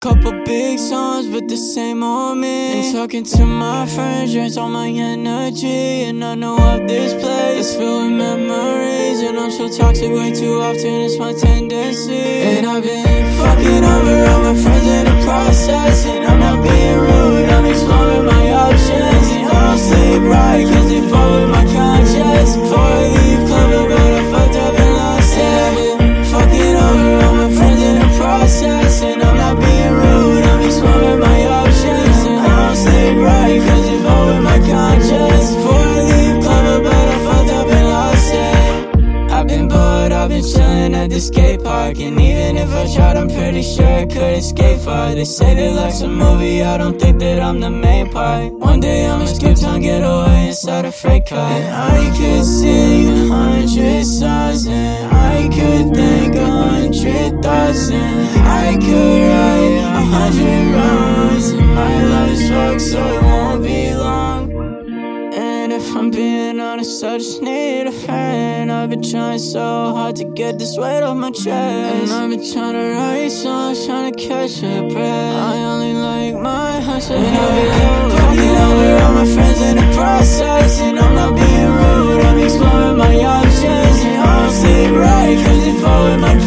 couple big songs, but the same old me. And talking to my friends drains all my energy. And I know of this place that's filled with memories. And I'm so toxic way too often, it's my tendency. And I've been fucking over all my friends in the process. And I'm not being rude, I'm exploring my options. And I don't sleep right, cause they fall with my conscience. Before I leave cover, but I fucked up and lost it. And I've been fucking over all my friends in the process. And I'm not being rude, I'm exploring my options. And I don't sleep right, cause they fall with my conscience. Before I leave cover, but I fucked up and lost it. I've been bored, I've been chilling at the skate park. And even if I tried, I'm pretty sure I could escape far. They say that life's a movie, I don't think that I'm the main part. One day I'ma skip town, get away inside a freight car. And I could sing 100,000, I could think 100,000, I could write 100 rounds. And my life's fucked, so it won't be long. And if I'm being honest, I just need a friend. I've been trying so hard to get this weight off my chest. And I've been trying to write songs, trying to catch a breath. I only like my hustle. And I've been fucking over all my friends in the process. And I'm not being rude, I'm exploring my options. And I don't sleep right, cause they fall with my